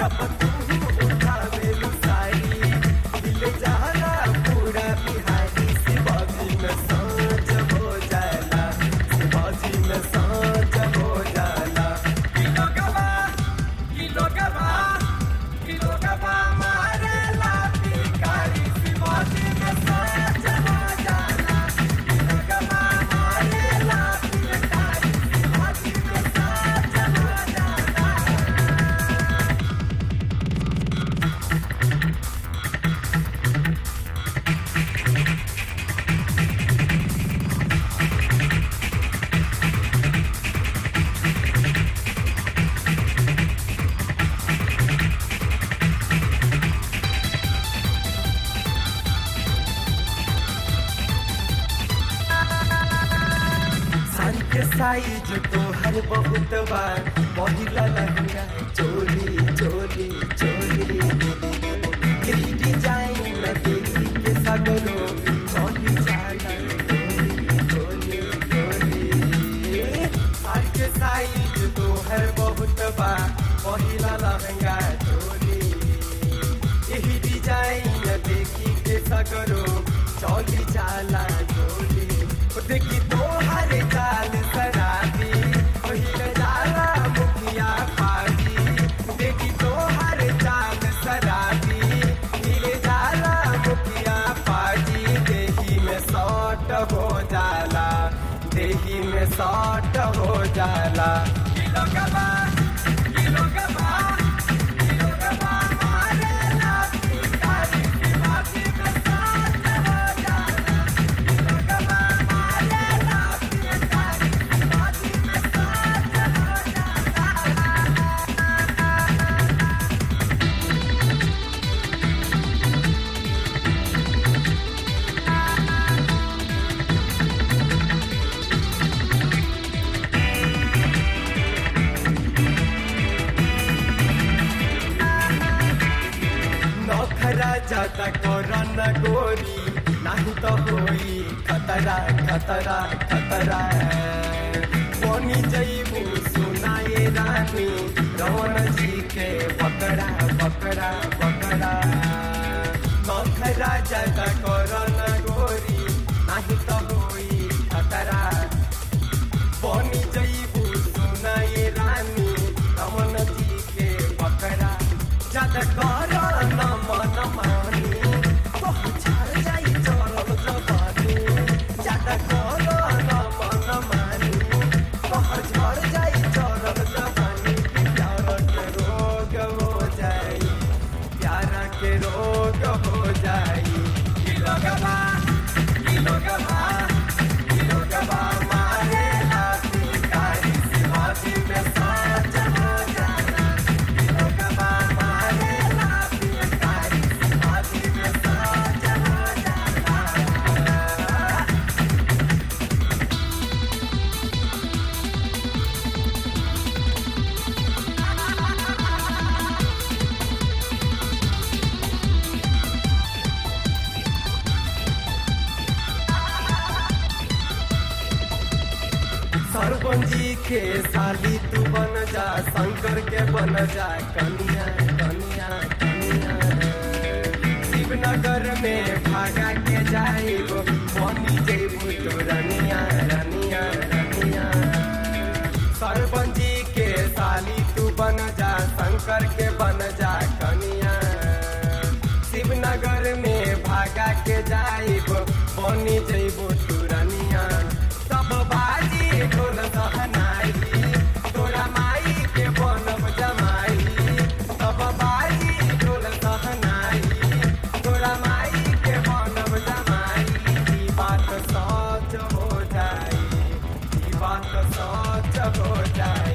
जब तू उठावेलू साड़ी दिल जाला पूरा बिहारी शिवाजी में सांझ हो जाला शिवाजी में सांझ हो जाला किलो गवा मारे लाती कारी शिवाजी में सांझ हो जाला किलो गवा मारे लाती कारी शिवाजी में सांझ हो जाला। साड़ी के साइज तोहर बहुत बार पहिला लहंगा चोली चोली चोली तेरी डिजाइन में देखी के सगरो चोली जाला चोली चोली साड़ी के साइज तोहर बहुत बार पहिला लहंगा चोली यही डिजाइन में देखी के सगरो चोली जाला चोली देखी तोहर चाल शराबी पहिल जाला मुखिया पार्टी देखी तोहर चाल शराबी हिल जाला मुखिया पार्टी देही में शॉर्ट हो जाला देही में शॉर्ट हो जाला किलो गवा मारे लाती कारी शिवाजी में सांझ हो जाला किलो गवा मारे लाती कारी शिवाजी में सांझ हो जाला। नखरा ज्यादा करन गोरी नहीं तो होई खतरा खतरा खतरा बनी जईबू सुनाए रानी रवन जी के बकरा बकरा बकरा नखरा ज्यादा करन गोरी नहीं तो होई खतरा बनी जईबू सुनाए रानी रवन जी के बकरा ज्यादा करन मन मानी पहुँचा जाई चरल जवानी ज्यादा करन मन मानी पहुँचा जाई चरल जवानी प्यार के रोग हो जाई प्यार के रोग हो जाई किलो गवा मारे लाती कारी शिवाजी में सांझ हो जाला किलो गवा मारे लाती कारी शिवाजी में सांझ हो जाला। सरपंच जी के साली तू बन जा शंकर के बन जा कनिया कनिया कनिया शिवनगर में भागा के जाइब बनी जेबू तू रनिया रनिया रनिया सरपंच जी के साली तू बन जा शंकर के बन जा कनिया शिवनगर में भागा के जाइब बनी जेबू तू रनिया सब बाजी ढोल सहनाई तोरा माई के बनब जमाई सब बाजी ढोल सहनाई तोरा माई के बनब जमाई ई बात सच हो जाई ई बात सच हो जाई।